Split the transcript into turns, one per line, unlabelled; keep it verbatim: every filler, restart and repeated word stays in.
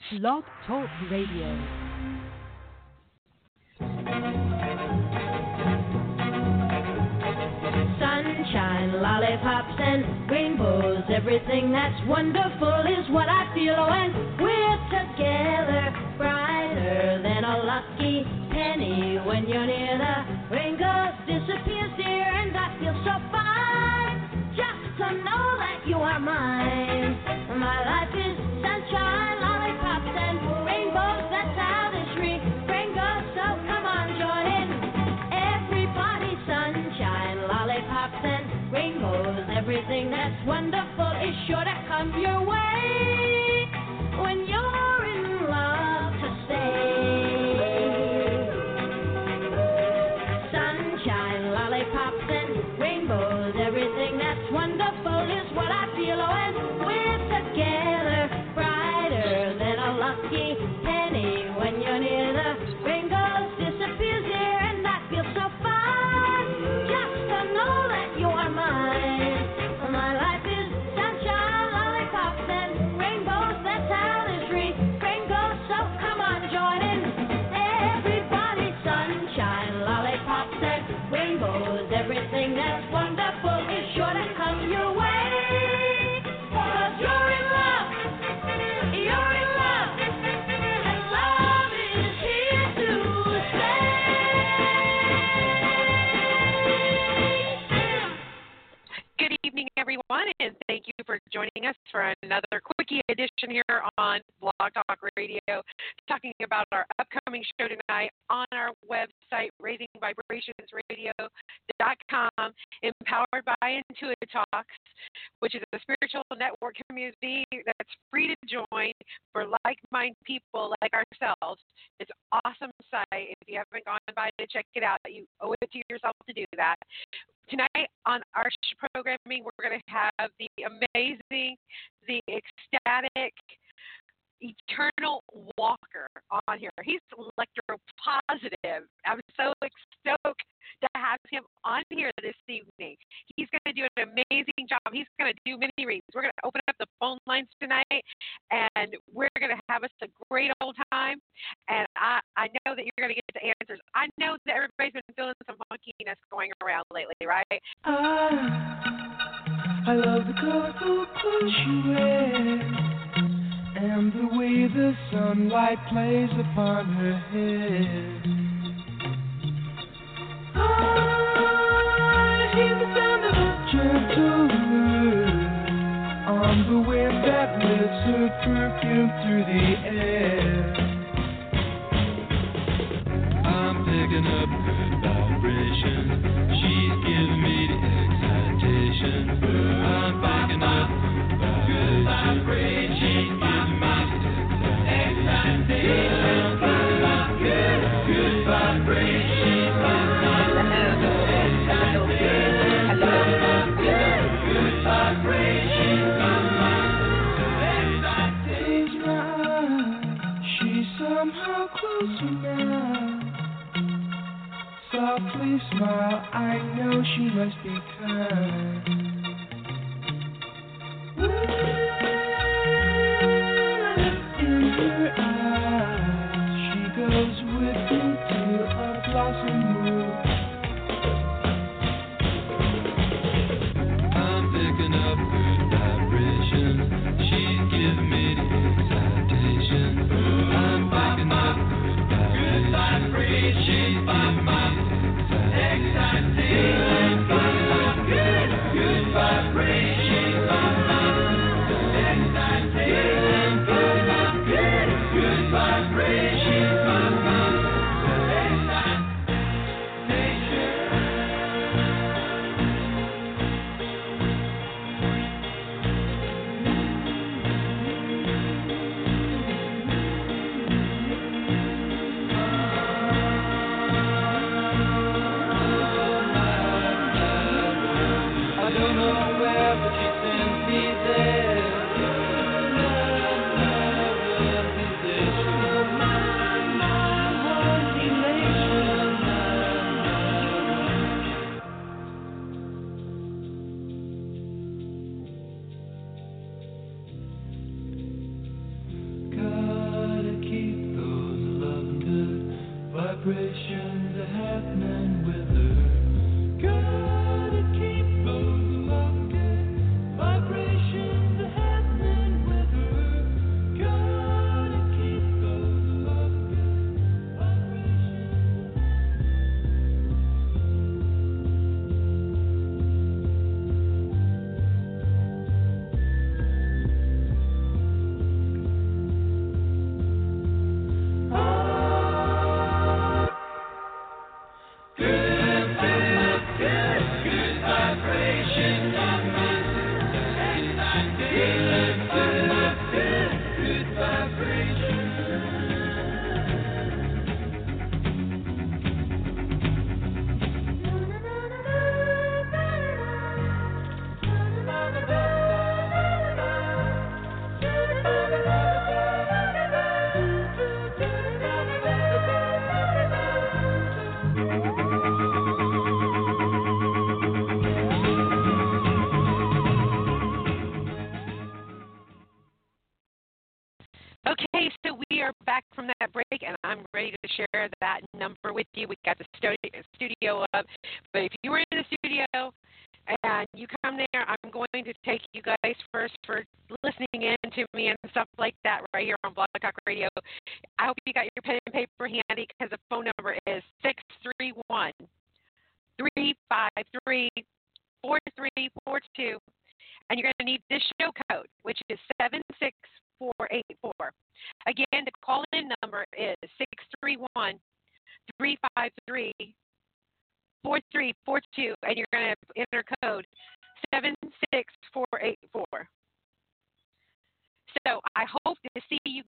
Blog Talk Radio.
Sunshine, lollipops, and rainbows. Everything that's wonderful is what I feel when we're together. Brighter than a lucky penny when you're near. The rain goes, disappears, dear, and I feel so fine just to know that you are mine. My life is sunshine, lollipops, and rainbows. That's how this refrain goes. So come on, join in. Everybody, sunshine, lollipops, and rainbows. Everything that's wonderful is sure to come your way when you're in love to stay. Sunshine, lollipops, and rainbows. Everything that's wonderful is what I feel when we're together. Brighter than a lucky penny when you're near. The rain goes, disappears here, and I feel so fine just to know that you are mine. My life is sunshine, lollipops, and rainbows. That's how this refrain goes. So come on, join in. Everybody, sunshine, lollipops, and rainbows. Everything that's wonderful is sure to come your way. 'Cause you're in love, you're in love, and love is here to stay.
Good evening, everyone, and thank you for joining us for another quickie edition here on Blog Talk Radio, talking about our upcoming show tonight on our website, raising vibrations radio dot com, empowered by Intuitive Talks, which is a spiritual network community that's free to join for like-minded people like ourselves. It's an awesome site. If you haven't gone by to check it out, you owe it to yourself to do that. Tonight on our programming, we're going to have the amazing, the ecstatic, Eternal Walker on here. He's electropositive. I'm so stoked to have him on here this evening. He's going to do an amazing job. He's going to do many reads. We're going to open up the phone lines tonight, and we're going to have us a great old time. And I, I know that you're going to get the answers. I know that everybody's been feeling some funkiness going around lately, right?
I, I love the colorful clothes you wear, and the way the sunlight plays upon her head. I hear the sound of a gentle word on the wind that lifts her perfume through the air. I'm picking up good vibrations. She's giving me the excitation. I'm picking up good vibrations. She's giving me somehow closer now. Softly smile, I know she must be kind. In her eyes, she goes with me to a blossom moon. I'm picking up good vibrations. She's giving me the excitation. I'm picking up good vibrations. She's giving me the excitation. Good, good vibrations. Excitation. Good, good vibrations. God. vibrations are happening with her. Gotta keep those loving vibrations are happening with her. Gotta keep those loving vibrations.
Okay, so we are back from that break, and I'm ready to share that number with you. We got the studio, studio up, but if you were in the studio and you come there, I'm going to take you guys first for listening in to me and stuff like that right here on Blog Talk Radio. I hope you got your pen and paper handy because the phone number is six three one, three five three, four three four two, and you're going to need this show code, which is seven six four eight four. Again, the call-in number is six three one, three five three, four three four two, and you're going to enter code seven six four eight four. So I hope to see you